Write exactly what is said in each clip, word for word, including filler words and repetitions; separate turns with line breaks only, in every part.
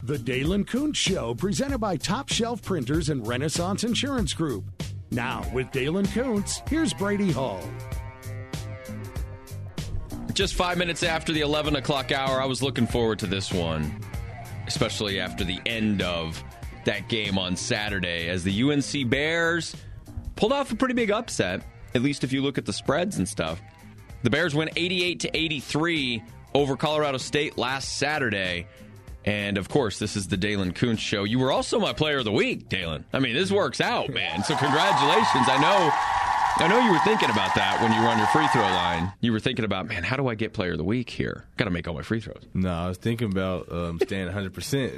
The Dalen Kuntz Show, presented by Top Shelf Printers and Renaissance Insurance Group. Now, with Dalen Kuntz, here's Brady Hall.
Just five minutes after the eleven o'clock hour, I was looking forward to this one, especially after the end of that game on Saturday, as the U N C Bears pulled off a pretty big upset, at least if you look at the spreads and stuff. The Bears went eighty-eight to eighty-three over Colorado State last Saturday. And, of course, this is the Dalen Kuntz Show. You were also my player of the week, Dalen. I mean, this works out, man. So congratulations. I know I know you were thinking about that when you were on your free throw line. You were thinking about, man, how do I get player of the week here? Got to make all my free throws.
No, I was thinking about um, staying one hundred percent.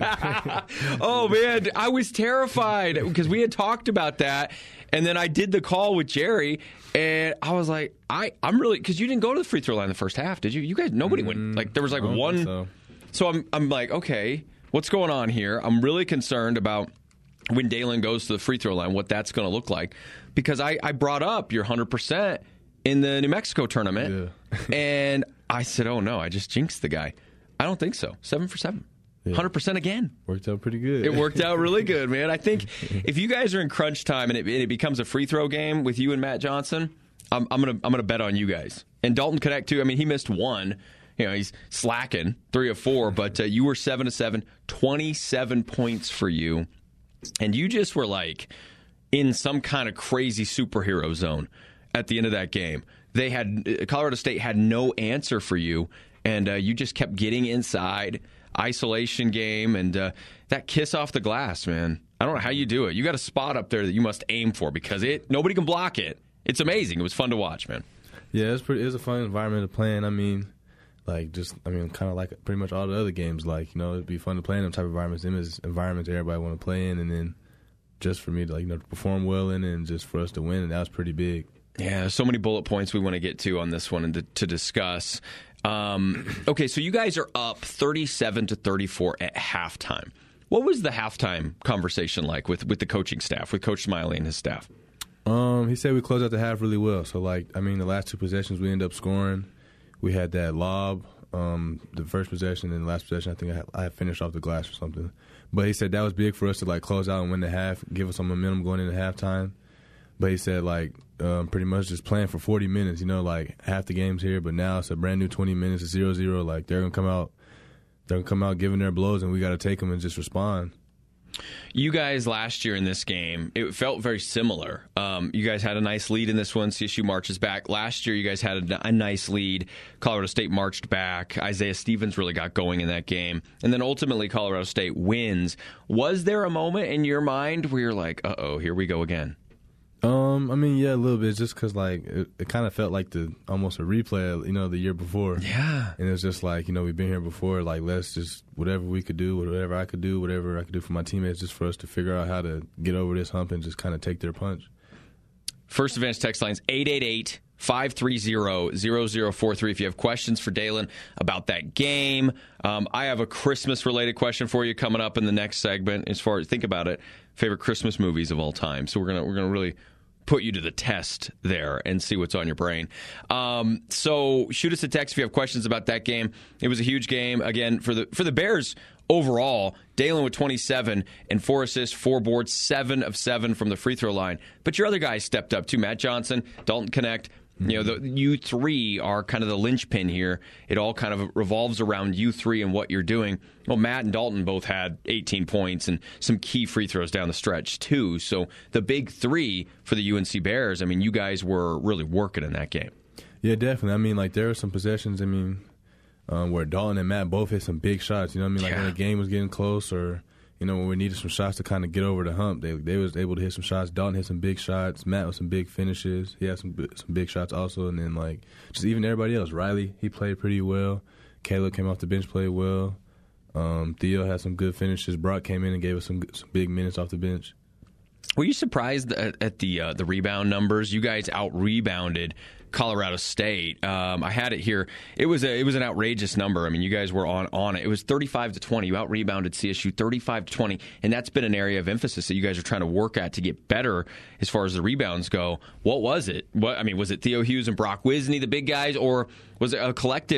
Oh, man, I was terrified because we had talked about that. And then I did the call with Jerry, and I was like, I, I'm really – because you didn't go to the free throw line the first half, did you? You guys – nobody mm, went – like, there was like one – so. So I'm I'm like, okay, what's going on here? I'm really concerned about when Dalen goes to the free throw line, what that's going to look like. Because I, I brought up your one hundred percent in the New Mexico tournament, yeah. And I said, oh, no, I just jinxed the guy. I don't think so. Seven for seven. Yeah. one hundred percent again.
Worked out pretty good.
It worked out really good, man. I think if you guys are in crunch time and it, and it becomes a free throw game with you and Matt Johnson, I'm, I'm going to I'm gonna bet on you guys. And Dalton Connect, too. I mean, he missed one. You know, he's slacking, three of four, but uh, you were seven to seven, twenty-seven points for you. And you just were like in some kind of crazy superhero zone at the end of that game. They had Colorado State had no answer for you, and uh, you just kept getting inside, isolation game, and uh, that kiss off the glass, man. I don't know how you do it. You got a spot up there that you must aim for because it nobody can block it. It's amazing. It was fun to watch, man.
Yeah, it was, pretty, it was a fun environment to play in. I mean, Like, just, I mean, kind of like pretty much all the other games. Like, you know, it'd be fun to play in them type of environments. Them is environments everybody want to play in. And then just for me to, like, you know, to perform well in and just for us to win. And that was pretty big.
Yeah, there's so many bullet points we want to get to on this one and to, to discuss. Um, okay, so you guys are up thirty-seven to thirty-four at halftime. What was the halftime conversation like with, with the coaching staff, with Coach Smiley and his staff?
Um, he said we closed out the half really well. So, like, I mean, the last two possessions we ended up scoring. We had that lob, um, the first possession, and the last possession, I think I had, I had finished off the glass or something. But he said that was big for us to, like, close out and win the half, give us some momentum going into halftime. But he said, like, um, pretty much just playing for forty minutes, you know, like, half the game's here, but now it's a brand new twenty minutes, it's zero zero. Like, they're going to come out, they're going to come out giving their blows, and we got to take them and just respond.
You guys last year in this game, it felt very similar. Um, you guys had a nice lead in this one. C S U marches back. Last year, you guys had a, a nice lead. Colorado State marched back. Isaiah Stevens really got going in that game. And then ultimately, Colorado State wins. Was there a moment in your mind where you're like, uh-oh, here we go again?
Um, I mean, yeah, a little bit, just because, like, it, it kind of felt like the almost a replay, you know, the year before.
Yeah.
And it was just like, you know, we've been here before, like, let's just, whatever we could do, whatever I could do, whatever I could do for my teammates, just for us to figure out how to get over this hump and just kind of take their punch.
First Advantage text lines, eight eight eight, five three zero, zero zero four three. If you have questions for Dalen about that game. Um, I have a Christmas-related question for you coming up in the next segment. As far as, think about it, favorite Christmas movies of all time. So we're gonna we're gonna really put you to the test there and see what's on your brain. Um, so shoot us a text if you have questions about that game. It was a huge game again for the for the Bears overall. Dalen with twenty-seven and four assists, four boards, seven of seven from the free throw line. But your other guys stepped up too. Matt Johnson, Dalton Connect. You know, the, you three are kind of the linchpin here. It all kind of revolves around you three and what you're doing. Well, Matt and Dalton both had eighteen points and some key free throws down the stretch, too. So the big three for the U N C Bears, I mean, you guys were really working in that game.
Yeah, definitely. I mean, like, there were some possessions, I mean, um, where Dalton and Matt both hit some big shots. You know what I mean? Like, yeah. When the game was getting close or, you know, when we needed some shots to kind of get over the hump, they they was able to hit some shots. Dalton hit some big shots. Matt with some big finishes. He had some some big shots also. And then, like, just even everybody else. Riley, he played pretty well. Caleb came off the bench, played well. Um, Theo had some good finishes. Brock came in and gave us some some big minutes off the bench.
Were you surprised at, at the uh, the rebound numbers? You guys out-rebounded Colorado State. Um, I had it here. It was a, it was an outrageous number. I mean, you guys were on, on it. It was thirty-five to twenty. You out-rebounded C S U thirty-five to twenty, and that's been an area of emphasis that you guys are trying to work at to get better as far as the rebounds go. What was it? What I mean, was it Theo Hughes and Brock Wisney, the big guys, or was it a collective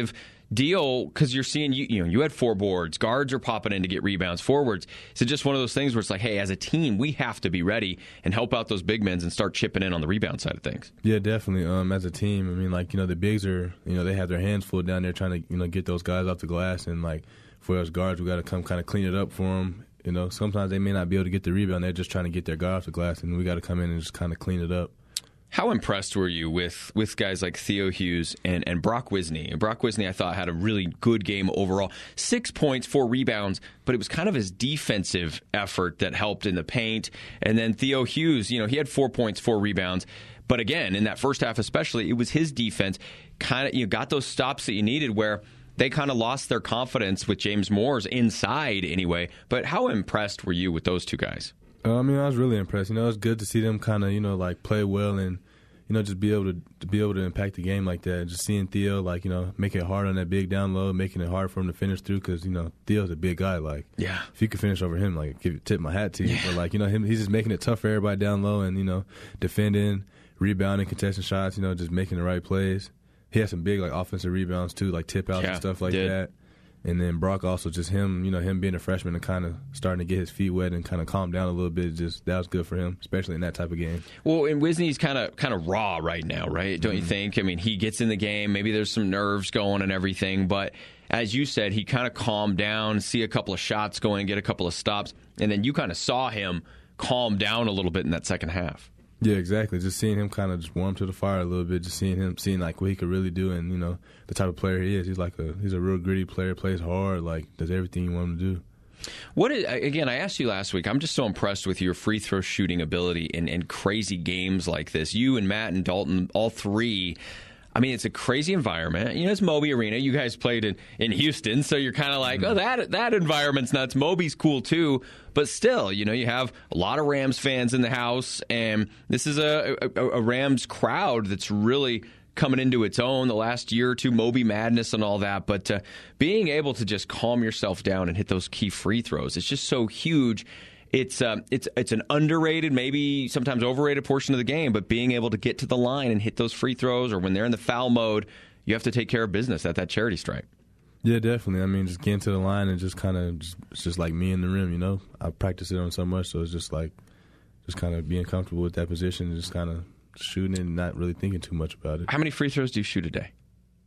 deal, because you're seeing, you, you know, you had four boards. Guards are popping in to get rebounds. Forwards. Is it just one of those things where it's like, hey, as a team, we have to be ready and help out those big men and start chipping in on the rebound side of things?
Yeah, definitely. Um, as a team, I mean, like, you know, the bigs are, you know, they have their hands full down there trying to, you know, get those guys off the glass. And, like, for us guards, we got to come kind of clean it up for them. You know, sometimes they may not be able to get the rebound. They're just trying to get their guy off the glass, and we got to come in and just kind of clean it up.
How impressed were you with, with guys like Theo Hughes and, and Brock Wisney? Brock Wisney, I thought, had a really good game overall. Six points, four rebounds, but it was kind of his defensive effort that helped in the paint. And then Theo Hughes, you know, he had four points, four rebounds. But again, in that first half especially, it was his defense kind of, you got those stops that you needed where they kind of lost their confidence with James Moore's inside anyway. But how impressed were you with those two guys?
Uh, I mean, I was really impressed. You know, it's good to see them kind of, you know, like play well and, you know, just be able to, to be able to impact the game like that. Just seeing Theo, like, you know, make it hard on that big down low, making it hard for him to finish through because, you know, Theo's a big guy. Like,
yeah,
if you could finish over him, like, give, tip my hat to you.
Yeah.
But, like, you know, him, he's just making it tough for everybody down low and, you know, defending, rebounding, contesting shots, you know, just making the right plays. He had some big, like, offensive rebounds, too, like tip-outs
yeah,
and stuff like
did.
that. And then Brock also, just him, you know, him being a freshman and kind of starting to get his feet wet and kind of calm down a little bit, just that was good for him, especially in that type of game.
Well, and Wisney's kind of kind of raw right now, right? Don't mm-hmm. you think? I mean, he gets in the game, maybe there's some nerves going and everything, but as you said, he kind of calmed down, see a couple of shots going, get a couple of stops, and then you kind of saw him calm down a little bit in that second half.
Yeah, exactly. Just seeing him kind of just warm to the fire a little bit, just seeing him, seeing like what he could really do, and you know the type of player he is. He's like a he's a real gritty player, plays hard, like does everything you want him to do.
What is, again? I asked you last week. I'm just so impressed with your free throw shooting ability in, in crazy games like this. You and Matt and Dalton, all three. I mean, it's a crazy environment. You know, it's Moby Arena. You guys played in, in Houston, so you're kind of like, oh, that that environment's nuts. Moby's cool, too. But still, you know, you have a lot of Rams fans in the house, and this is a, a, a Rams crowd that's really coming into its own the last year or two, Moby Madness and all that. But uh, being able to just calm yourself down and hit those key free throws, it's just so huge. It's um, it's it's an underrated, maybe sometimes overrated portion of the game, but being able to get to the line and hit those free throws, or when they're in the foul mode, you have to take care of business at that charity stripe.
Yeah, definitely. I mean, just getting to the line and just kind of, it's just like me in the rim, you know? I practice it on so much, so it's just like, just kind of being comfortable with that position and just kind of shooting it and not really thinking too much about it.
How many free throws do you shoot a day?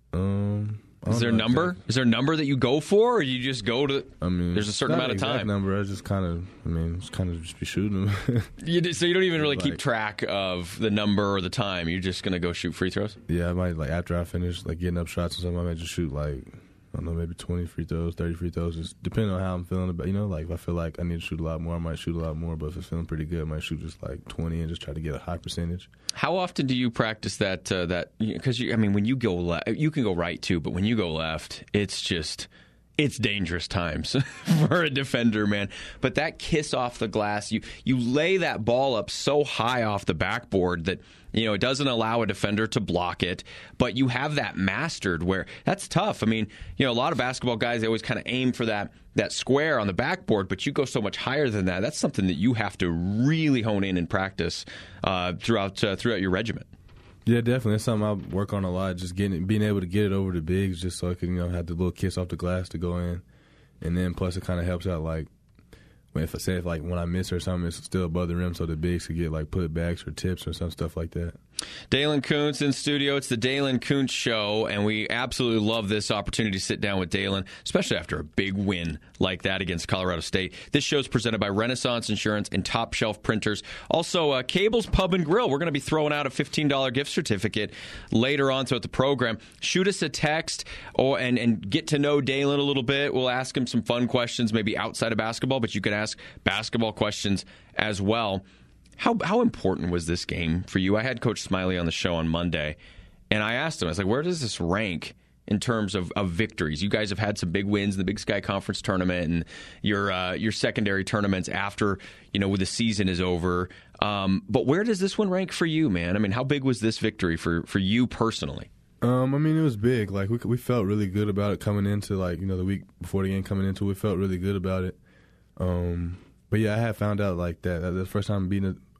Um...
Is there a number? Exactly. Is there a number that you go for, or you just go to?
I mean,
there's a certain amount of time.
Exact number. I just kind of, I mean, just kind of just be shooting them.
you, so you don't even really
like,
keep track of the number or the time. You're just gonna go shoot free throws.
Yeah, I might like after I finish like getting up shots or something, I might just shoot like, I don't know, maybe twenty free throws, thirty free throws, just depending on how I'm feeling about, you know, like if I feel like I need to shoot a lot more, I might shoot a lot more, but if I'm feeling pretty good, I might shoot just like twenty and just try to get a high percentage. How
often do you practice that, uh, that, because I mean, when you go left, you can go right too, but when you go left, it's just, it's dangerous times for a defender, man. But that kiss off the glass, you you lay that ball up so high off the backboard that, you know, it doesn't allow a defender to block it, but you have that mastered where that's tough. I mean, you know, a lot of basketball guys, they always kind of aim for that that square on the backboard, but you go so much higher than that. That's something that you have to really hone in and practice uh, throughout uh, throughout your regiment.
Yeah, definitely. That's something I work on a lot, just getting being able to get it over the bigs just so I can, you know, have the little kiss off the glass to go in. And then plus it kind of helps out, like, when if I say if like when I miss or something, it's still above the rim, so the bigs could get like put backs or tips or some stuff like that.
Dalen Koontz in studio. It's the Dalen Koontz Show, and we absolutely love this opportunity to sit down with Dalen, especially after a big win like that against Colorado State. This show is presented by Renaissance Insurance and Top Shelf Printers. Also, uh, Cable's Pub and Grill. We're going to be throwing out a fifteen dollars gift certificate later on throughout the program. Shoot us a text or and, and get to know Dalen a little bit. We'll ask him some fun questions, maybe outside of basketball, but you can ask basketball questions as well. How how important was this game for you? I had Coach Smiley on the show on Monday, and I asked him, I was like, where does this rank in terms of, of victories? You guys have had some big wins in the Big Sky Conference tournament and your uh, your secondary tournaments after, you know, when the season is over. Um, but where does this one rank for you, man? I mean, how big was this victory for, for you personally?
Um, I mean, it was big. Like, we we felt really good about it coming into, like, you know, the week before the game coming into it. We felt really good about it. Um, but, yeah, I had found out, like, that, that the first time beating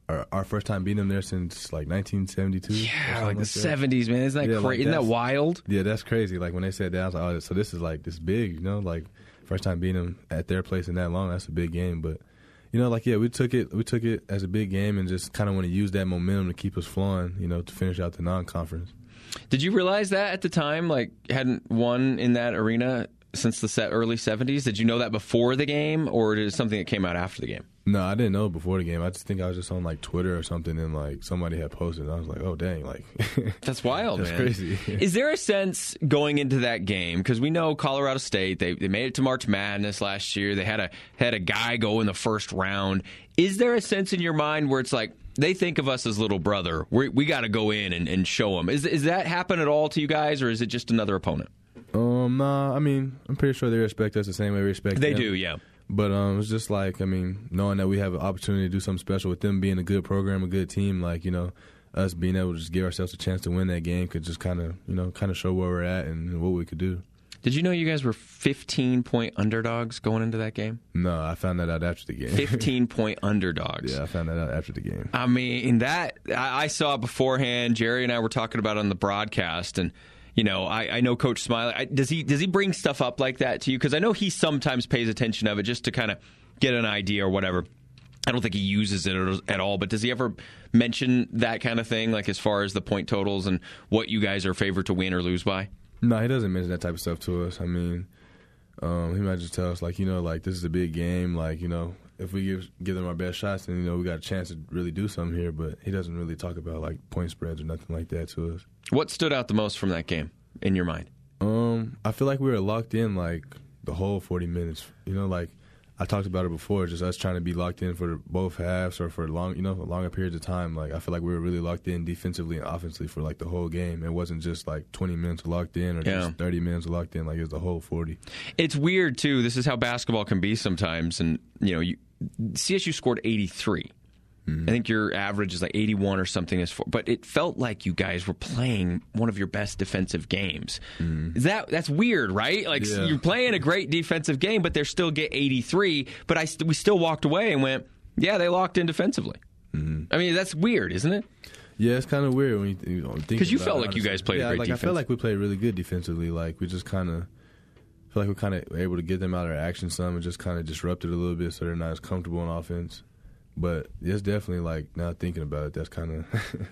our, our first time beating them there since like nineteen seventy-two.
Yeah, like the
like
seventies, man. Isn't that
yeah,
crazy?
like
Isn't that wild?
Yeah, that's crazy. Like when they said that, I was like, oh, so this is like this big, you know, like first time beating them at their place in that long. That's a big game, but. You know, like, yeah, we took it we took it as a big game and just kind of want to use that momentum to keep us flowing, you know, to finish out the non-conference.
Did you realize that at the time, like, hadn't won in that arena since the set early seventies? Did you know that before the game, or is it something that came out after the game?
No, I didn't know before the game. I just think I was just on, like, Twitter or something, and, like, somebody had posted, and I was like, oh, dang, like.
That's wild,
That's
man.
crazy.
Is there a sense going into that game, because we know Colorado State, they they made it to March Madness last year. They had a had a guy go in the first round. Is there a sense in your mind where it's like, they think of us as little brother, we we got to go in and, and show them? Is, is that happen at all to you guys, or is it just another opponent?
Um, nah, I mean, I'm pretty sure they respect us the same way we respect
They
them.
do, yeah.
But um, it's just like, I mean, knowing that we have an opportunity to do something special with them being a good program, a good team, like, you know, us being able to just give ourselves a chance to win that game could just kind of, you know, kind of show where we're at and what we could do.
Did you know you guys were fifteen-point underdogs going into that game?
No, I found that out after the game.
fifteen-point underdogs.
Yeah, I found that out after the game.
I mean, that I, I saw it beforehand. Jerry and I were talking about it on the broadcast, and you know, I, I know Coach Smiley. I, does he does he bring stuff up like that to you? Because I know he sometimes pays attention of it just to kind of get an idea or whatever. I don't think he uses it at all, but does he ever mention that kind of thing, like as far as the point totals and what you guys are favored to win or lose by?
No, he doesn't mention that type of stuff to us. I mean, um, he might just tell us, like, you know, like, this is a big game. Like, you know, if we give give them our best shots, then, you know, we got a chance to really do something here. But he doesn't really talk about, like, point spreads or nothing like that to us.
What stood out the most from that game in your mind?
Um, I feel like we were locked in, like, the whole forty minutes. You know, like, I talked about it before, just us trying to be locked in for both halves or for long, you know, longer periods of time. Like, I feel like we were really locked in defensively and offensively for like the whole game. It wasn't just like twenty minutes locked in or yeah. just thirty minutes locked in. Like, it was the whole forty. It's
weird too. This is how basketball can be sometimes. And you know, you, C S U scored eighty-three. Mm-hmm. I think your average is like eighty-one or something. Is for, but it felt like you guys were playing one of your best defensive games. Mm-hmm. Is that that's weird, right? Like yeah. You're playing a great defensive game, but they still get eighty-three. But I we still walked away and went, yeah, they locked in defensively. Mm-hmm. I mean, that's weird, isn't it?
Yeah, it's kind of weird when you, you know, think
because you
about
felt
it,
like
honestly.
You guys played
yeah,
a great
like,
defense.
I felt like we played really good defensively. Like we just kind of feel like we're kind of able to get them out of their action some and just kind of disrupt it a little bit so they're not as comfortable on offense. But it's definitely, like, now thinking about it, that's kind of...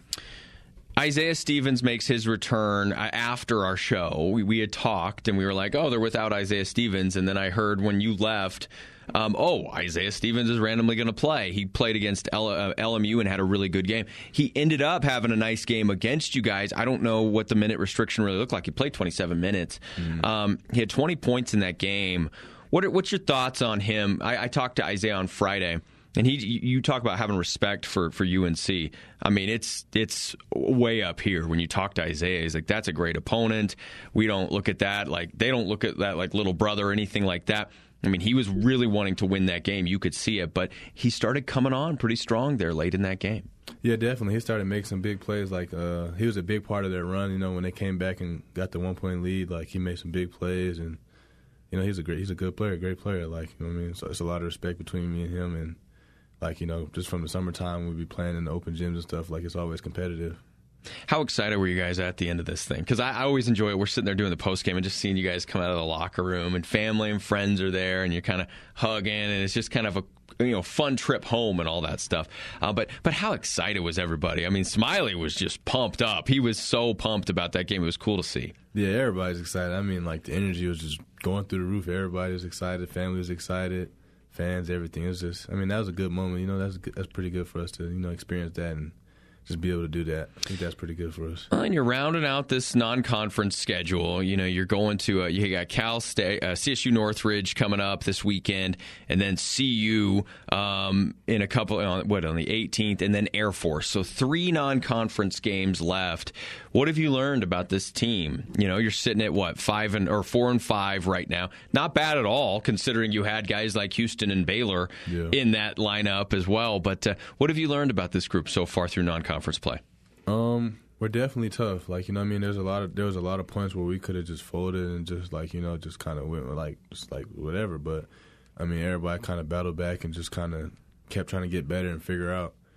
Isaiah Stevens makes his return after our show. We, we had talked, and we were like, oh, they're without Isaiah Stevens. And then I heard when you left, um, oh, Isaiah Stevens is randomly going to play. He played against L- uh, L M U and had a really good game. He ended up having a nice game against you guys. I don't know what the minute restriction really looked like. He played twenty-seven minutes. Mm-hmm. Um, he had twenty points in that game. What are, what's your thoughts on him? I, I talked to Isaiah on Friday. And he, you talk about having respect for, for U N C. I mean, it's it's way up here when you talk to Isaiah. He's like, that's a great opponent. We don't look at that like they don't look at that like little brother or anything like that. I mean, he was really wanting to win that game. You could see it, but he started coming on pretty strong there late in that game.
Yeah, definitely. He started making some big plays. Like uh, he was a big part of their run. You know, when they came back and got the one point lead, like he made some big plays, and you know, he's a great, he's a good player, great player. Like you know what I mean. So it's a lot of respect between me and him, and. Like, you know, just from the summertime, we'd be playing in the open gyms and stuff. Like, it's always competitive.
How excited were you guys at the end of this thing? Because I, I always enjoy it. We're sitting there doing the post game and just seeing you guys come out of the locker room, and family and friends are there, and you're kind of hugging, and it's just kind of a you know fun trip home and all that stuff. Uh, but but how excited was everybody? I mean, Smiley was just pumped up. He was so pumped about that game. It was cool to see.
Yeah, everybody's excited. I mean, like the energy was just going through the roof. Everybody was excited. Family was excited. Fans, everything. It was just, I mean, that was a good moment. You know, that's good, that's pretty good for us to, you know, experience that and just be able to do that. I think that's pretty good for us.
Well, and you're rounding out this non-conference schedule. You know, you're going to, uh, you got Cal State, uh, C S U Northridge coming up this weekend, and then C U um, in a couple, uh, what, on the eighteenth, and then Air Force. So three non-conference games left. What have you learned about this team? You know, you're sitting at what, five and or four and five right now. Not bad at all, considering you had guys like Houston and Baylor yeah. in that lineup as well. But uh, what have you learned about this group so far through non-conference play?
Um, we're definitely tough. Like you know, what I mean, there's a lot of there was a lot of points where we could have just folded and just like you know, just kind of went like just like whatever. But I mean, everybody kind of battled back and just kind of kept trying to get better and figure out.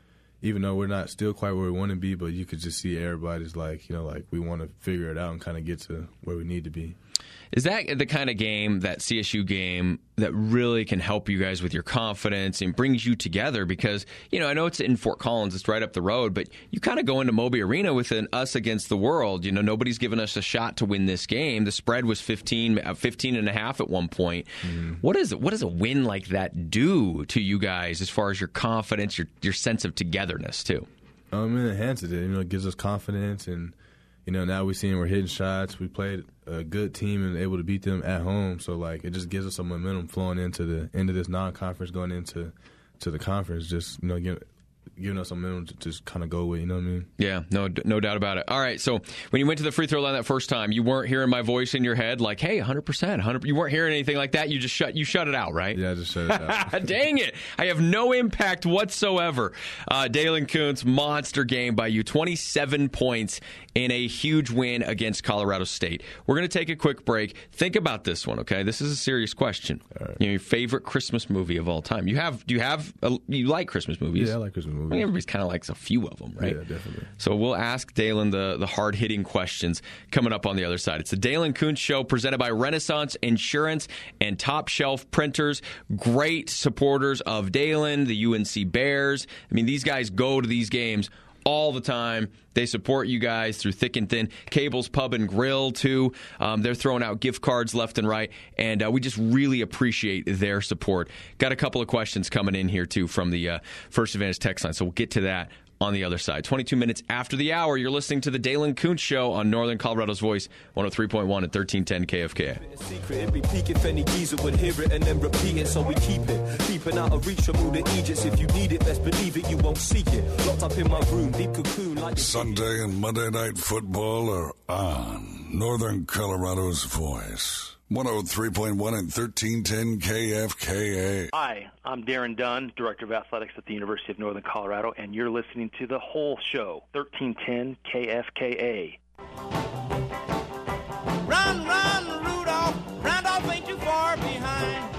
even though we're not still quite where we want to be, but you could just see everybody's like, you know, like we want to figure it out and kind of get to where we need to be.
Is that the kind of game, that C S U game, that really can help you guys with your confidence and brings you together? Because, you know, I know it's in Fort Collins, it's right up the road, but you kind of go into Moby Arena with an us against the world. You know, nobody's given us a shot to win this game. The spread was fifteen, fifteen and a half at one point. Mm-hmm. What is what does a win like that do to you guys as far as your confidence, your your sense of togetherness, too?
Um, it enhances it. You know, it gives us confidence, and you know, now we're seeing we're hitting shots. We played a good team and able to beat them at home. So, like, it just gives us some momentum flowing into the into this non-conference, going into to the conference. Just, you know, give, giving us some momentum to just kind of go with, you know what I mean?
Yeah, no no doubt about it. All right, so when you went to the free throw line that first time, you weren't hearing my voice in your head like, hey, one hundred percent, one hundred percent. You weren't hearing anything like that. You just shut you shut it out, right?
Yeah, I just shut it out.
Dang it. I have no impact whatsoever. Uh, Dalen Koontz, monster game by you. twenty-seven points in a huge win against Colorado State. We're going to take a quick break. Think about this one, okay? This is a serious question.
All right.
You know, your favorite Christmas movie of all time. You have? Do you have? A, you like Christmas movies?
Yeah, I like Christmas movies.
I mean, everybody's kind of likes a few of them, right?
Yeah, definitely.
So we'll ask Dalen the, the hard-hitting questions coming up on the other side. It's the Dalen Koontz Show presented by Renaissance Insurance and Top Shelf Printers. Great supporters of Dalen, the U N C Bears. I mean, these guys go to these games all the time. They support you guys through thick and thin. Cable's Pub and Grill, too. Um, they're throwing out gift cards left and right, and uh, we just really appreciate their support. Got a couple of questions coming in here, too, from the uh, First Advantage text line, so we'll get to that on the other side. twenty-two minutes after the hour, you're listening to the Dalen Koontz Show on Northern Colorado's Voice, one oh three point one and thirteen ten K F K A.
It'd be peak if any geezer would hear it and then repeat it, so we keep it. Keeping out of reach from all the Egypts. If you need it, best believe it, you won't seek it. Locked up in my room, deep cocoon like
Sunday and Monday Night Football are on Northern Colorado's Voice. one oh three point one and thirteen ten K F K A.
Hi, I'm Darren Dunn, Director of Athletics at the University of Northern Colorado, and you're listening to The Whole Show, thirteen ten K F K A.
Run, run, Rudolph, Randolph ain't too far behind.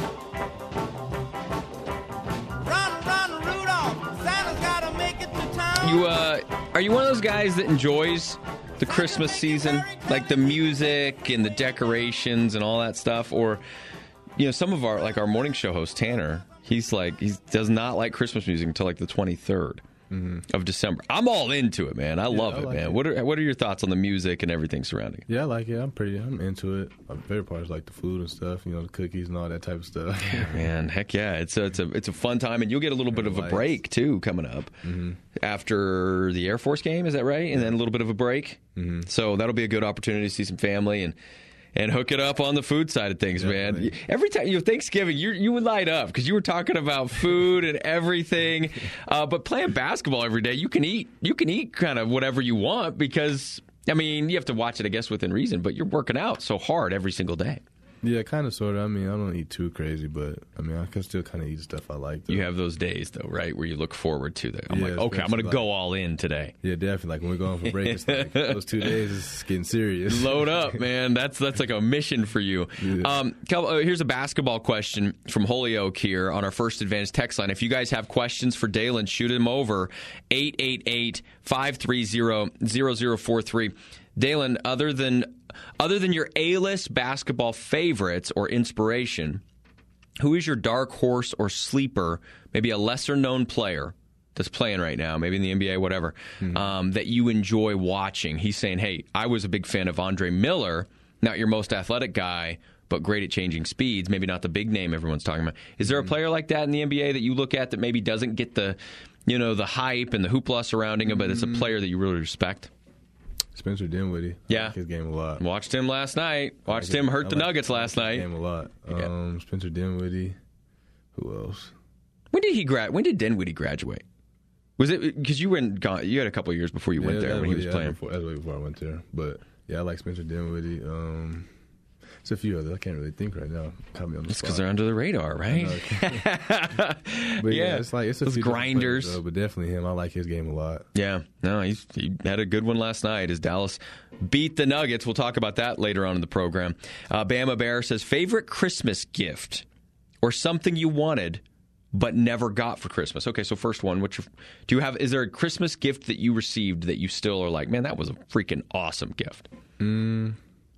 Run, run, Rudolph, Santa's gotta make it to town.
You, uh, are you one of those guys that enjoys the Christmas season, like the music and the decorations and all that stuff? Or, you know, some of our, like our morning show host, Tanner, he's like, he does not like Christmas music until like the twenty-third mm-hmm. of December. I'm all into it, man. I yeah, love I it, like man. It. What are what are your thoughts on the music and everything surrounding it?
Yeah, I like it. I'm pretty, I'm into it. My favorite part is like the food and stuff, you know, the cookies and all that type of stuff.
Yeah, man, heck yeah. It's a, it's a, it's a fun time, and you'll get a little bit of a break, too, coming up. Mm-hmm. After the Air Force game, is that right? And then a little bit of a break. Mm-hmm. So that'll be a good opportunity to see some family and and hook it up on the food side of things, Definitely. man. Every time, you know, Thanksgiving, you you would light up because you were talking about food and everything. Uh, but playing basketball every day, you can eat you can eat kind of whatever you want because, I mean, you have to watch it, I guess, within reason. But you're working out so hard every single day.
Yeah, kind of, sort of. I mean, I don't eat too crazy, but, I mean, I can still kind of eat stuff I like. Though.
You have those days, though, right, where you look forward to that. I'm
yeah,
like, okay, I'm going to go all in today.
Yeah, definitely. Like, when we're going for break, it's like, those two days is getting serious.
Load up, man. That's that's like a mission for you. Yeah. Um, Cal, uh, here's a basketball question from Holyoke here on our First Advantage text line. If you guys have questions for Dalen, shoot him over, eight eight eight, five three zero, zero zero four three. Dalen, other than other than your A-list basketball favorites or inspiration, who is your dark horse or sleeper, maybe a lesser-known player that's playing right now, maybe in the N B A, whatever, mm-hmm. um, that you enjoy watching? He's saying, hey, I was a big fan of Andre Miller, not your most athletic guy, but great at changing speeds, maybe not the big name everyone's talking about. Is there a player like that in the N B A that you look at that maybe doesn't get the, you know, the hype and the hoopla surrounding him, but it's a player that you really respect?
Spencer Dinwiddie.
Yeah.
I like his game a lot.
Watched him last night. Watched like him hurt the like Nuggets last night.
Game a lot. Um, yeah. Spencer Dinwiddie. Who else?
When did he grad? When did Dinwiddie graduate? Was it because you went? Gone, you had a couple of years before you yeah, went there when he was
yeah,
playing.
Before, that's way before I went there. But yeah, I like Spencer Dinwiddie. Um, It's a few others. I can't really think right now. Caught me on the
it's because they're under the radar, right?
but yeah, yeah, it's like it's a
those
few
grinders.
Players, though, but definitely him. I like his game a lot.
Yeah, no, he's, he had a good one last night as Dallas beat the Nuggets. We'll talk about that later on in the program. Uh, Bama Bear says favorite Christmas gift or something you wanted but never got for Christmas? Okay, so first one, what's your, do you have? Is there a Christmas gift that you received that you still are like, man, that was a freaking awesome gift?
Mm,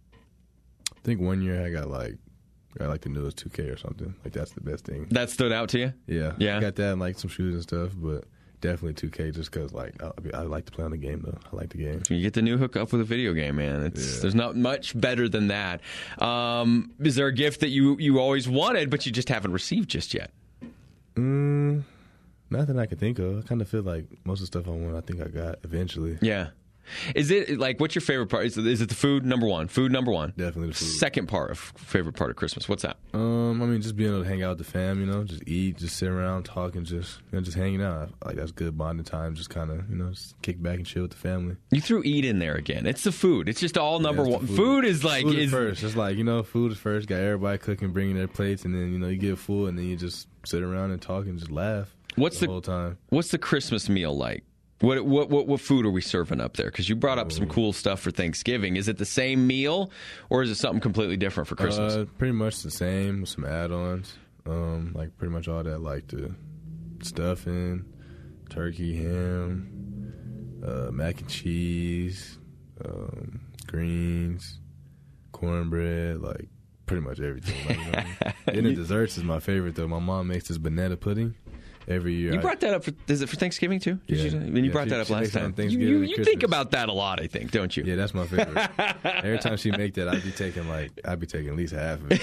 I think one year I got like, I got like the newest two K or something. Like that's the best thing.
That stood out to you?
Yeah,
yeah.
I got that and like some shoes and stuff, but definitely two K just because like I, I like to play on the game though. I like the game.
You get the new hookup with a video game, man. It's yeah. There's not much better than that. Um, is there a gift that you you always wanted but you just haven't received just yet?
Mm, nothing I can think of. I kind of feel like most of the stuff I want, I think I got eventually.
Yeah. Is it like what's your favorite part? Is it, is it the food? Number one, food. Number one.
Definitely the food.
Second part of favorite part of Christmas. What's that?
Um, I mean, just being able to hang out with the fam. You know, just eat, just sit around, talk, and just you know, just hanging out. Like that's good bonding time. Just kind of you know, just kick back and chill with the family.
You threw eat in there again. It's the food. It's just all number
yeah,
one.
Food.
food is like
food
is
is first. It's like you know, food is first. Got everybody cooking, bringing their plates, and then you know you get full, and then you just sit around and talk and just laugh.
What's
the,
the
whole time? What's
the Christmas meal like? What what what what food are we serving up there? Because you brought up some cool stuff for Thanksgiving. Is it the same meal, or is it something completely different for Christmas?
Uh, pretty much the same, with some add-ons. Um, like pretty much all that, like the stuffing, turkey, ham, uh, mac and cheese, um, greens, cornbread, like pretty much everything. Like, you know what I mean? And the desserts is my favorite though. My mom makes this banana pudding. Every year.
You brought that up for, is it for Thanksgiving too?
Yeah.
Did you, when you
yeah,
brought
she,
that up last time.
You,
you, you think about that a lot, I think, don't you?
Yeah, that's my favorite. Every time she make that, I'd be taking like, I'd be taking at least half of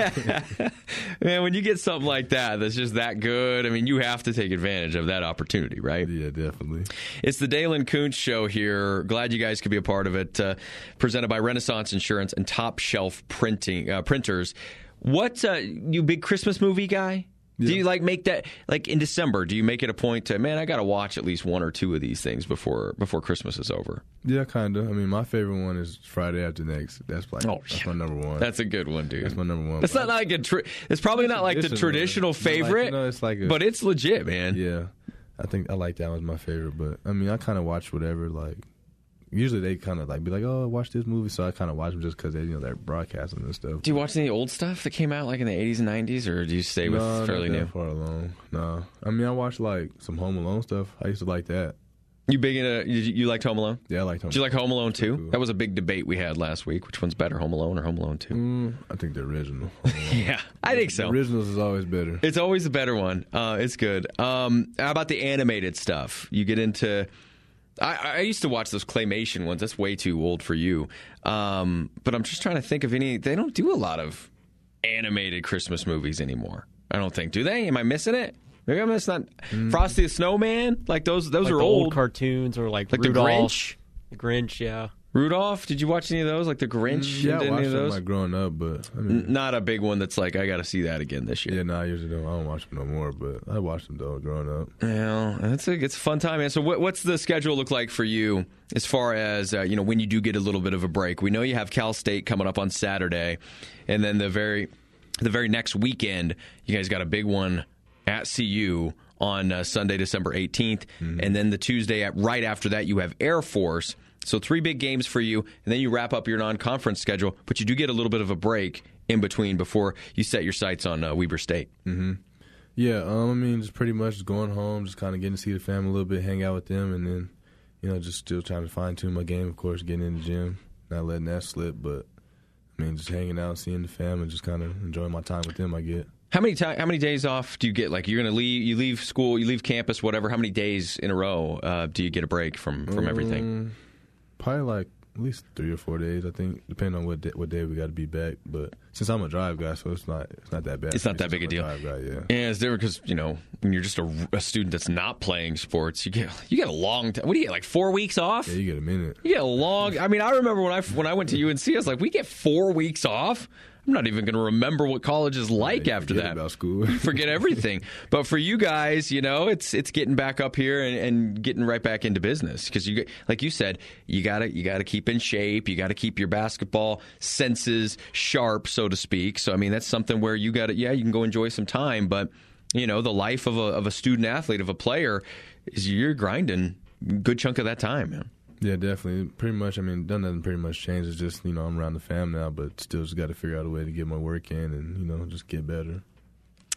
it.
Man, when you get something like that, that's just that good, I mean, you have to take advantage of that opportunity, right?
Yeah, definitely.
It's the Dalen Koontz Show here. Glad you guys could be a part of it. Uh, presented by Renaissance Insurance and Top Shelf Printing uh, Printers. What, uh, you big Christmas movie guy? Yeah. Do you like make that like in December? Do you make it a point to man? I got to watch at least one or two of these things before before Christmas is over.
Yeah, kind of. I mean, my favorite one is Friday After Next. That's like oh, that's my number one.
That's a good one, dude.
That's my number one.
It's not like a. Tra- it's probably not like the traditional favorite, like, you know, it's like a, but it's legit, man.
Yeah, I think I like that one as my favorite. But I mean, I kind of watch whatever like. Usually they kind of like be like, oh, watch this movie, so I kind of watch them just because they, you know, they're broadcasting and stuff.
Do you watch any old stuff that came out like in the eighties and nineties, or do you stay with
no,
fairly
not that
new?
Far along, no. I mean, I watch like some Home Alone stuff. I used to like that.
You big into you, you liked Home Alone?
Yeah, I liked Home Alone.
Did you like Home Alone two?
Cool.
That was a big debate we had last week. Which one's better, Home Alone or Home Alone two?
Mm, I think the original.
Yeah, I think so.
The originals is always better.
It's always the better one. Uh, it's good. Um, how about the animated stuff? You get into. I, I used to watch those claymation ones. That's way too old for you. Um, but I'm just trying to think of any. They don't do a lot of animated Christmas movies anymore. I don't think. Do they? Am I missing it? Maybe I'm missing not mm. Frosty the Snowman. Like those. Those
like
are
the
old.
old cartoons or like
like
Rudolph,
the Grinch.
The Grinch, yeah.
Rudolph. Did you watch any of those? Like the Grinch.
Yeah, I
any
watched
of
them
those?
like growing up, but I mean,
N- not a big one. That's like I got to see that again this year.
Yeah, no, I usually don't. I don't watch them no more, but I watched them though growing up.
Well, it's a it's a fun time, man. So, what, what's the schedule look like for you as far as uh, you know when you do get a little bit of a break? We know you have Cal State coming up on Saturday, and then the very the very next weekend, you guys got a big one at C U on uh, Sunday, December eighteenth, mm-hmm. and then the Tuesday at, right after that, you have Air Force. So three big games for you, and then you wrap up your non-conference schedule, but you do get a little bit of a break in between before you set your sights on uh, Weber State.
Mm-hmm. Yeah, um, I mean, just pretty much just going home, just kind of getting to see the family a little bit, hang out with them, and then, you know, just still trying to fine-tune my game, of course, getting in the gym, not letting that slip, but, I mean, just hanging out, seeing the family, and just kind of enjoying my time with them, I get.
How many time, How many days off do you get? Like, you're going to leave, you leave school, you leave campus, whatever. How many days in a row uh, do you get a break from, from everything?
Um, Probably like at least three or four days, I think, depending on what day, what day we got to be back. But since I'm a drive guy, so it's not it's not that bad.
It's not that big a deal.
Drive guy, yeah.
yeah, it's different because you know when you're just a, a student that's not playing sports, you get you get a long time. What do you get? Like four weeks off?
Yeah, you get a minute.
You get a long. I mean, I remember when I when I went to U N C, I was like, we get four weeks off. I'm not even going to remember what college is like
yeah,
after that.
About school,
forget everything. But for you guys, you know, it's it's getting back up here and, and getting right back into business because you, like you said, you gotta you gotta keep in shape. You gotta keep your basketball senses sharp, so to speak. So I mean, that's something where you got to yeah, you can go enjoy some time, but you know, the life of a of a student athlete, of a player, is you're grinding a good chunk of that time, man.
Yeah, definitely. Pretty much, I mean, done nothing pretty much changed. It's just, you know, I'm around the fam now, but still just got to figure out a way to get my work in and, you know, just get better.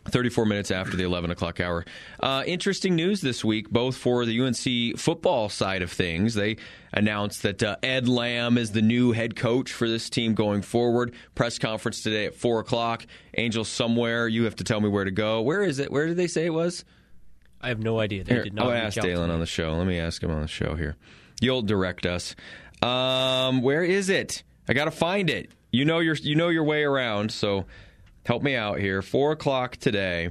thirty-four minutes after the eleven o'clock hour. Uh, interesting news this week, both for the U N C football side of things. They announced that uh, Ed Lamb is the new head coach for this team going forward. Press conference today at four o'clock. Angels somewhere. You have to tell me where to go. Where is it? Where did they say it was?
I have no idea. They
Here,
did not.
I'll
reach
ask
out to
Dalen
me.
on the show. Let me ask him on the show here. You'll direct us. Um, where is it? I got to find it. You know your you know your way around, so help me out here. Four o'clock today.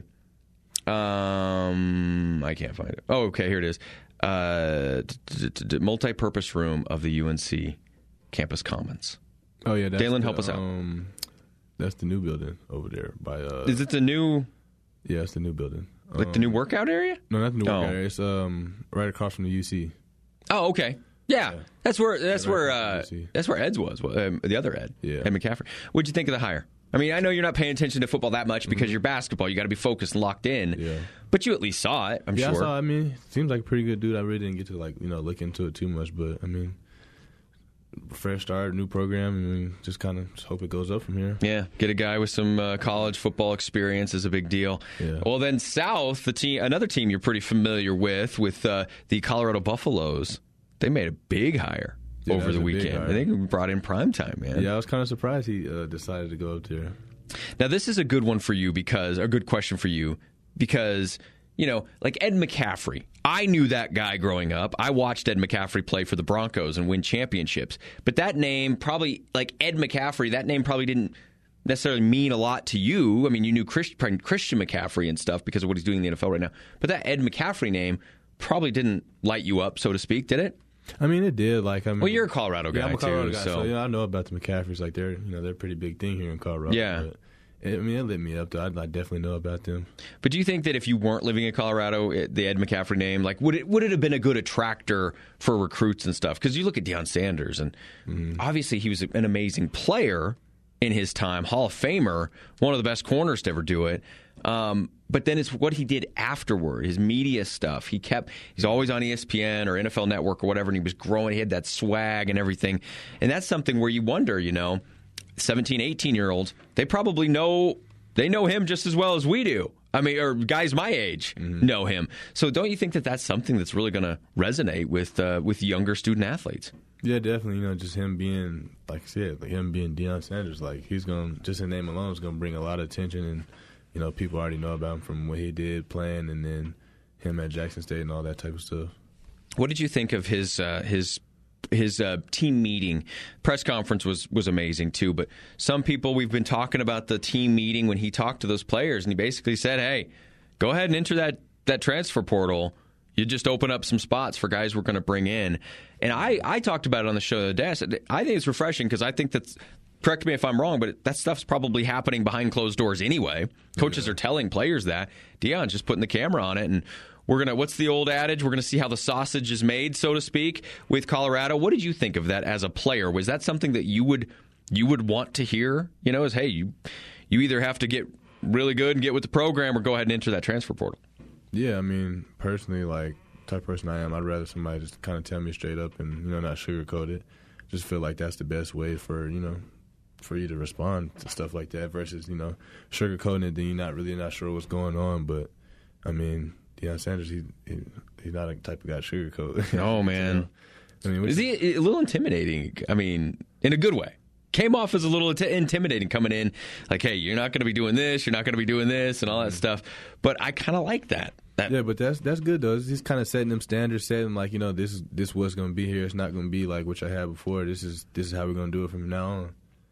Um, I can't find it. Oh, okay, here it is. Uh, multi-purpose room of the U N C campus commons.
Oh yeah, that's
Dalen,
the,
help us out.
Um, that's the new building over there by. Uh,
Is it the new,
yeah, it's the new building.
like
um,
the new workout area?
No, not the new
Oh.
workout area. It's um right across from the U C.
Oh, okay. Yeah,
Yeah.
that's where that's
Yeah, right
where
across
uh,
from the U C.
that's where Ed's was. Um, the other Ed,
Yeah.
Ed McCaffrey. What'd you think of the hire? I mean, I know you're not paying attention to football that much because you're basketball. You got to be focused and locked in.
Yeah.
But you at least saw it, I'm
yeah,
sure.
I saw. I mean, seems like a pretty good dude. I really didn't get to like you know look into it too much, but I mean, fresh start, new program, and we just kind of hope it goes up from here.
Yeah, get a guy with some uh, college football experience is a big deal.
Yeah.
Well, then South, the team, another team you're pretty familiar with, with uh, the Colorado Buffaloes. They made a big hire
Yeah,
over
that was
the
a big
weekend.
hire.
I think we brought in primetime, man.
Yeah, I was kind of surprised he uh, decided to go up there.
Now, this is a good one for you because, a good question for you because, you know, like Ed McCaffrey. I knew that guy growing up. I watched Ed McCaffrey play for the Broncos and win championships. But that name probably, like Ed McCaffrey, that name probably didn't necessarily mean a lot to you. I mean, you knew Christian, Christian McCaffrey and stuff because of what he's doing in the N F L right now. But that Ed McCaffrey name probably didn't light you up, so to speak, did it?
I mean, it did. Like, I mean,
Well, you're a Colorado guy,
yeah, I'm a Colorado
too.
guy,
so,
so yeah, I know about the McCaffreys. Like, they're you know they're a pretty big thing here in Colorado.
Yeah.
But, I mean, it lit me up. Though I, I definitely know about them.
But do you think that if you weren't living in Colorado, it, the Ed McCaffrey name, like, would it would it have been a good attractor for recruits and stuff? Because you look at Deion Sanders, and
Mm-hmm.
obviously he was an amazing player in his time, Hall of Famer, one of the best corners to ever do it. Um, but then it's what he did afterward, his media stuff. He kept, he's always on E S P N or N F L Network or whatever, and he was growing. He had that swag and everything. And that's something where you wonder, you know, seventeen, eighteen-year-olds, they probably know, they know him just as well as we do. I mean, or guys my age
Mm-hmm.
know him. So don't you think that that's something that's really going to resonate with uh, with younger student athletes?
Yeah, definitely. You know, just him being, like I said, like him being Deion Sanders, like he's going to, just his name alone is going to bring a lot of attention. And, you know, people already know about him from what he did playing and then him at Jackson State and all that type of stuff.
What did you think of his uh, his his uh, team meeting? Press conference was was amazing too. But some people, we've been talking about the team meeting when he talked to those players, and he basically said, "Hey, go ahead and enter that that transfer portal. You just open up some spots for guys we're going to bring in." And I I talked about it on the show the other day. I said I think it's refreshing because I think that's. Correct me if I'm wrong, but that stuff's probably happening behind closed doors anyway. Coaches yeah. are telling players that. Deion's just putting the camera on it, and we're going to, what's the old adage? We're going to see how the sausage is made, so to speak, with Colorado. What did you think of that as a player? Was that something that you would you would want to hear? You know, is, hey, you you either have to get really good and get with the program or go ahead and enter that transfer portal.
Yeah, I mean, personally, like, the type of person I am, I'd rather somebody just kind of tell me straight up and, you know, not sugarcoat it. Just feel like that's the best way for, you know, for you to respond to stuff like that versus, you know, sugarcoating it, then you're not really not sure what's going on. But, I mean, Deion Sanders, he, he he's not a type of guy to sugarcoat.
Oh, man.
So, I mean,
is he a little intimidating? I mean, in a good way. Came off as a little t- intimidating coming in, like, hey, you're not going to be doing this, you're not going to be doing this, and all that stuff. But I kind of like that. that.
Yeah, but that's that's good, though. He's kind of setting them standards, setting, like, you know, this is this what's going to be here. It's not going to be like what I had before. This is this is how we're going to do it from now on.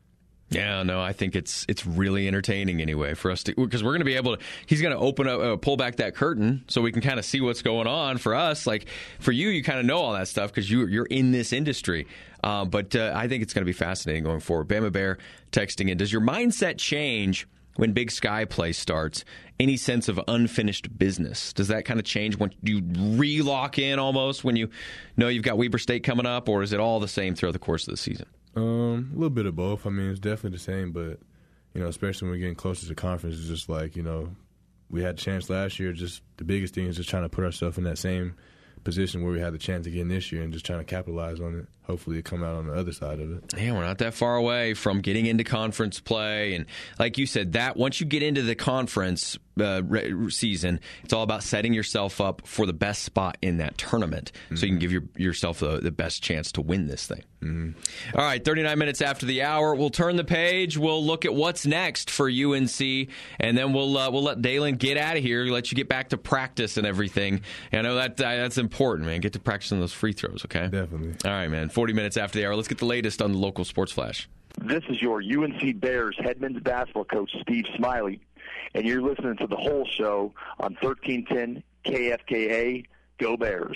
Yeah, no, I think it's it's really entertaining anyway for us to, because we're going to be able to, he's going to open up, uh, pull back that curtain so we can kind of see what's going on for us. Like for you, you kind of know all that stuff because you, you're in this industry. Uh, but uh, I think it's going to be fascinating going forward. Bama Bear texting in, does your mindset change when Big Sky play starts? Any sense of unfinished business? Does that kind of change when you re-lock in almost when you know you've got Weber State coming up, or is it all the same throughout the course of the season?
Um, a little bit of both. I mean, it's definitely the same, but, you know, especially when we're getting closer to conference, it's just like, you know, we had a chance last year. Just the biggest thing is just trying to put ourselves in that same position where we had the chance again this year and just trying to capitalize on it. hopefully come out on the other side of it.
Yeah, we're not that far away from getting into conference play. And like you said, that once you get into the conference uh, re- season, it's all about setting yourself up for the best spot in that tournament mm-hmm. so you can give your, yourself the, the best chance to win this thing. Mm-hmm. All right, thirty-nine minutes after the hour, we'll turn the page. We'll look at what's next for U N C, and then we'll uh, we'll let Dalen get out of here, let you get back to practice and everything. And I know that uh, that's important, man. Get to practicing those free throws, okay?
Definitely.
All right, man. forty minutes after the hour. Let's get the latest on the local sports flash.
This is your U N C Bears head men's basketball coach, Steve Smiley, and you're listening to the whole show on thirteen ten K F K A. Go Bears.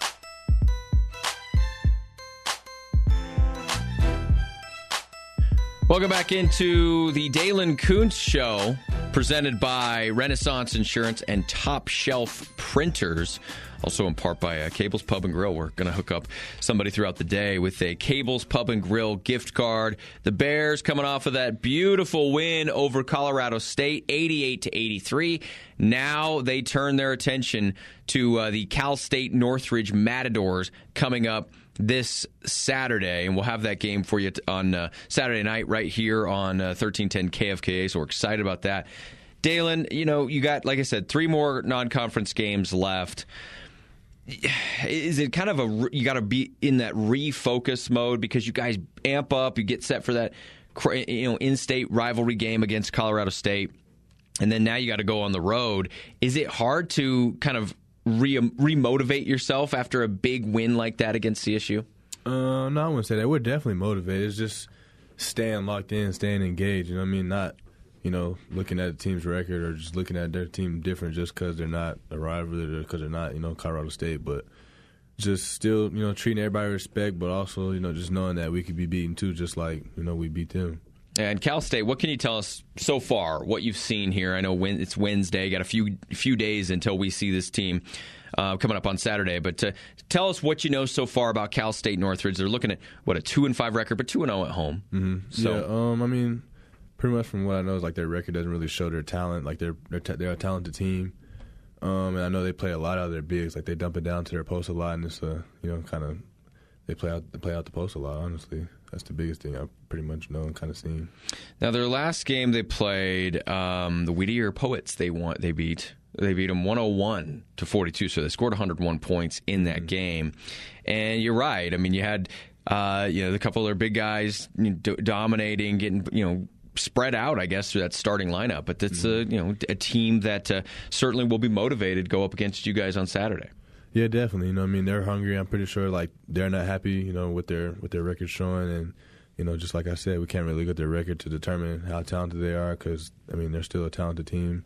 Welcome back into the Dalen Kuntz Show, presented by Renaissance Insurance and Top Shelf Printers. Also in part by uh, Cable's Pub and Grill. We're going to hook up somebody throughout the day with a Cable's Pub and Grill gift card. The Bears coming off of that beautiful win over Colorado State, eighty-eight to eighty-three. Now they turn their attention to uh, the Cal State Northridge Matadors coming up this Saturday, and we'll have that game for you on uh, Saturday night right here on uh, thirteen ten K F K A, so we're excited about that. Dalen, you know, you got, like I said, three more non-conference games left. Is it kind of a, you got to be in that refocus mode because you guys amp up, you get set for that, you know, in-state rivalry game against Colorado State, and then now you got to go on the road. Is it hard to kind of re remotivate yourself after a big win like that against C S U?
Uh, no, I wouldn't say that. We're definitely motivated. It's just staying locked in, staying engaged. You know what I mean? Not, you know, looking at the team's record or just looking at their team different just because they're not a rival or because they're not, you know, Colorado State. But just still, you know, treating everybody with respect, but also, you know, just knowing that we could be beaten too, just like, you know, we beat them.
And Cal State, what can you tell us so far, what you've seen here? I know when, it's Wednesday, got a few few days until we see this team uh, coming up on Saturday. But uh, tell us what you know so far about Cal State Northridge. They're looking at, what, a two and five record, but two and oh at home.
Mm-hmm.
So,
yeah, um, I mean, pretty much from what I know is like their record doesn't really show their talent. Like they're they're, t- they're a talented team. Um, and I know they play a lot out of their bigs. Like they dump it down to their post a lot, and it's uh, you know, kind of they play out they play out the post a lot. Honestly, that's the biggest thing I pretty much know and kind of seen.
Now their last game they played, um, the Whittier Poets. They want they beat they beat them one oh one to forty-two. So they scored one hundred one points in that mm-hmm. game. And you're right. I mean, you had uh, you know a couple of their big guys you know, do- dominating, getting you know. spread out, I guess, through that starting lineup. But it's a you know a team that uh, certainly will be motivated to go up against you guys on Saturday.
Yeah, definitely. You know, I mean, they're hungry. I'm pretty sure like they're not happy, you know, with their with their record showing, and you know, just like I said, we can't really look at their record to determine how talented they are because I mean they're still a talented team,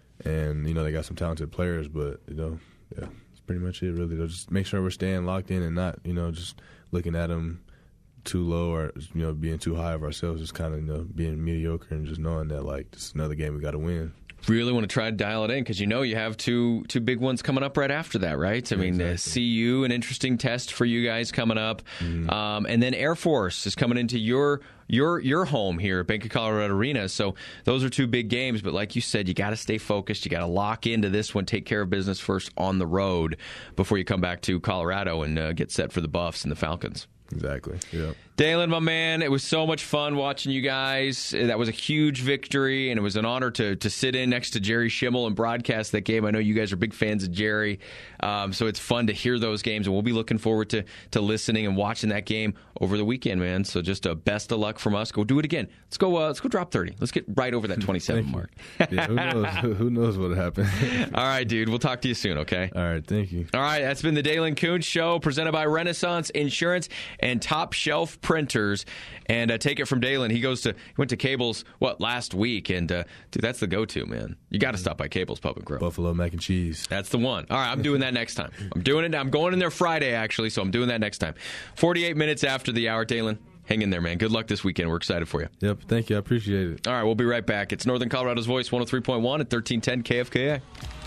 and you know they got some talented players. But you know, yeah, that's pretty much it. Really, they'll just make sure we're staying locked in and not you know just looking at them too low or you know being too high of ourselves, just kind of you know being mediocre and just knowing that like this is another game we got to win.
Really want to try to dial it in because you know you have two two big ones coming up right after that, right? I mean, exactly. uh, C U, an interesting test for you guys coming up, mm-hmm. um, and then Air Force is coming into your your your home here at Bank of Colorado Arena. So those are two big games. But like you said, you got to stay focused. You got to lock into this one. Take care of business first on the road before you come back to Colorado and uh, get set for the Buffs and the Falcons.
Exactly. Yeah.
Dalen, my man, it was so much fun watching you guys. That was a huge victory, and it was an honor to to sit in next to Jerry Schimmel and broadcast that game. I know you guys are big fans of Jerry, um, so it's fun to hear those games, and we'll be looking forward to to listening and watching that game over the weekend, man. So just a best of luck from us. Go do it again. Let's go. Uh, let's go drop thirty. Let's get right over that twenty-seven mark.
Yeah, who knows? Who knows what'll happen?
All right, dude. We'll talk to you soon. Okay.
All right. Thank you.
All right. That's been the Dalen Kuntz Show, presented by Renaissance Insurance and Top Shelf Printers. And uh, take it from Dalen. He goes to he went to Cable's what last week, and uh, dude, that's the go-to, man. You got to stop by Cable's Pub and Grill.
Buffalo mac and cheese.
That's the one. All right, I'm doing that next time. I'm doing it. I'm going in there Friday actually, so I'm doing that next time. forty-eight minutes after the hour, Dalen. Hang in there, man. Good luck this weekend. We're excited for you.
Yep. Thank you. I appreciate it.
All right, we'll be right back. It's Northern Colorado's Voice, one oh three point one at thirteen ten K F K A.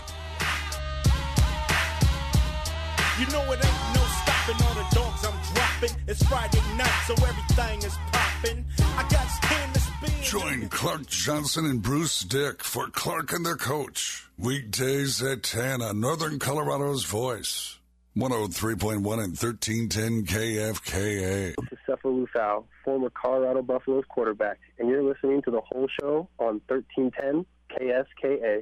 You know it ain't no stopping all the dogs I'm dropping. It's Friday night, so everything is popping. I got skin to spin.
Join Clark Johnson and Bruce Dick for Clark and their Coach. Weekdays at ten on Northern Colorado's Voice. one oh three point one and thirteen ten K F K A.
This is Cephalou Fowl, former Colorado Buffaloes quarterback, and you're listening to the whole show on thirteen ten K S K A.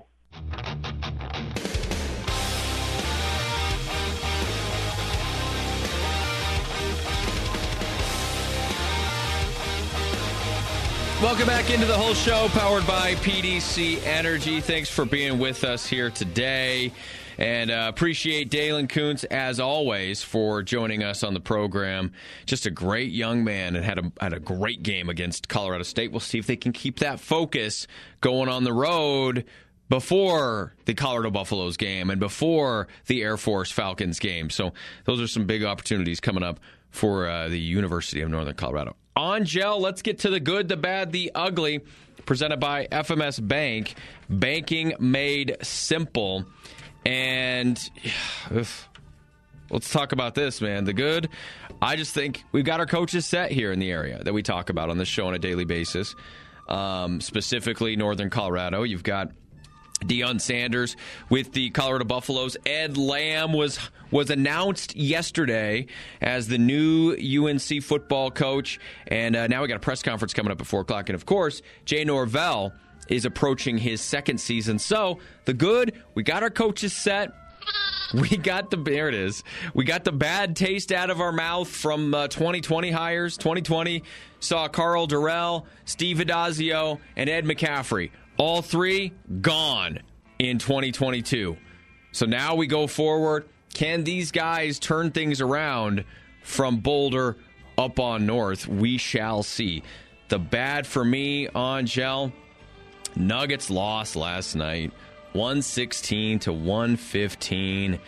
Welcome back into the whole show, powered by P D C Energy. Thanks for being with us here today. And uh, appreciate Dalen Koontz, as always, for joining us on the program. Just a great young man and had a, had a great game against Colorado State. We'll see if they can keep that focus going on the road before the Colorado Buffaloes game and before the Air Force Falcons game. So those are some big opportunities coming up for uh, the University of Northern Colorado. Angel, let's get to the good, the bad, the ugly, presented by F M S Bank. Banking made simple. And ugh, let's talk about this, man. The good, I just think we've got our coaches set here in the area that we talk about on this show on a daily basis. Um, specifically, Northern Colorado. You've got Deion Sanders with the Colorado Buffaloes. Ed Lamb was was announced yesterday as the new U N C football coach. And uh, now we got a press conference coming up at four o'clock. And, of course, Jay Norvell is approaching his second season. So the good, we got our coaches set. We got the, there it is. We got the bad taste out of our mouth from uh, twenty twenty hires. twenty twenty saw Carl Durrell, Steve Addazio, and Ed McCaffrey. All three gone in twenty twenty-two. So now we go forward. Can these guys turn things around from Boulder up on north? We shall see. The bad for me, Angel, Nuggets lost last night, one sixteen to one fifteen.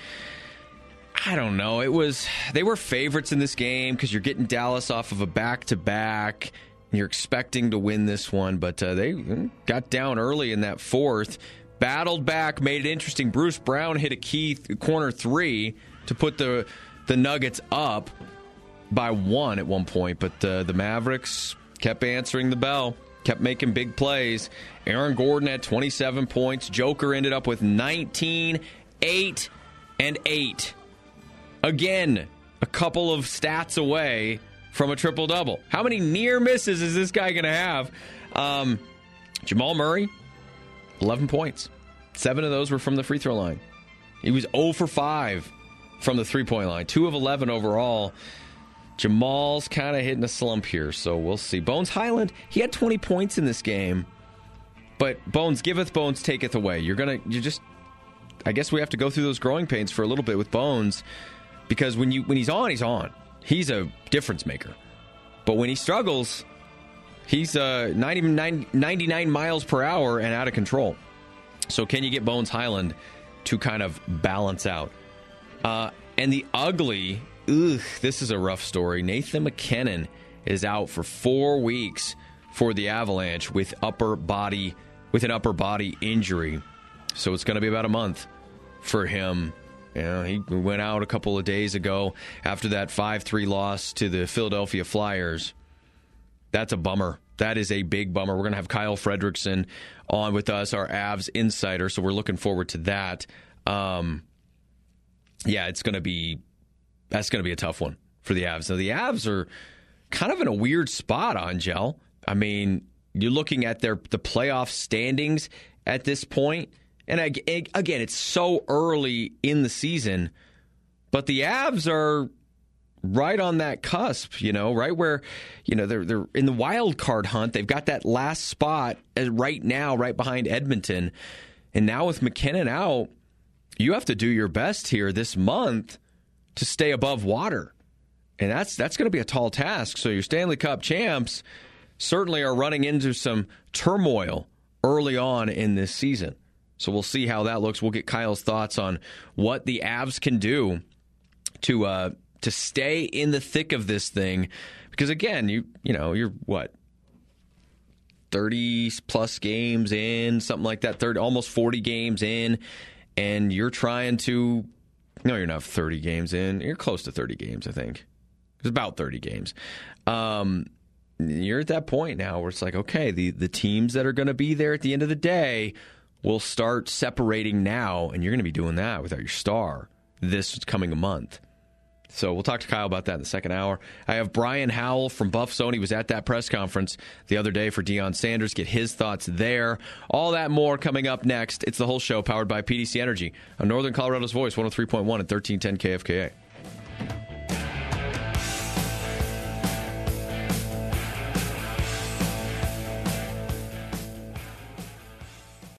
I don't know. It was they were favorites in this game because you're getting Dallas off of a back-to-back. You're expecting to win this one, but uh, they got down early in that fourth, battled back, made it interesting. Bruce Brown hit a key th- corner three to put the the Nuggets up by one at one point, but uh, the Mavericks kept answering the bell, kept making big plays. Aaron Gordon had twenty-seven points. Joker ended up with nineteen, eight, and eight. Again, a couple of stats away from a triple-double. How many near misses is this guy going to have? Um, Jamal Murray, eleven points. Seven of those were from the free throw line. He was zero for five from the three-point line. two of eleven overall. Jamal's kind of hitting a slump here, so we'll see. Bones Highland, he had twenty points in this game. But Bones giveth, Bones taketh away. You're going to, you just, I guess we have to go through those growing pains for a little bit with Bones, because when you when he's on, he's on. He's a difference maker. But when he struggles, he's uh, ninety-nine miles per hour and out of control. So can you get Bones Highland to kind of balance out? Uh, and the ugly, ugh, this is a rough story. Nathan McKinnon is out for four weeks for the Avalanche with upper body with an upper body injury. So it's going to be about a month for him. You know, he went out a couple of days ago after that five three loss to the Philadelphia Flyers. That's a bummer. That is a big bummer. We're going to have Kyle Fredrickson on with us, our Avs insider, so we're looking forward to that. Um, yeah, it's going to be that's going to be a tough one for the Avs. Now, the Avs are kind of in a weird spot, Angel. I mean, you're looking at their the playoff standings at this point. And again, it's so early in the season, but the Avs are right on that cusp, you know, right where, you know, they're they're in the wild card hunt. They've got that last spot right now, right behind Edmonton. And now with McKinnon out, you have to do your best here this month to stay above water. And that's that's going to be a tall task. So your Stanley Cup champs certainly are running into some turmoil early on in this season. So we'll see how that looks. We'll get Kyle's thoughts on what the Avs can do to uh, to stay in the thick of this thing. Because again, you you know, you're what, thirty plus games in, something like that, thirty, almost forty games in, and you're trying to, no, you're not thirty games in. You're close to thirty games, I think. It's about thirty games. Um, you're at that point now where it's like, okay, the, the teams that are going to be there at the end of the day will start separating now, and you're going to be doing that without your star. this coming month. So we'll talk to Kyle about that in the second hour. I have Brian Howell from Buff Zone. He was at that press conference the other day for Deion Sanders. Get his thoughts there. All that more coming up next. It's The Whole Show, powered by P D C Energy on Northern Colorado's Voice, one oh three point one and thirteen ten K F K A.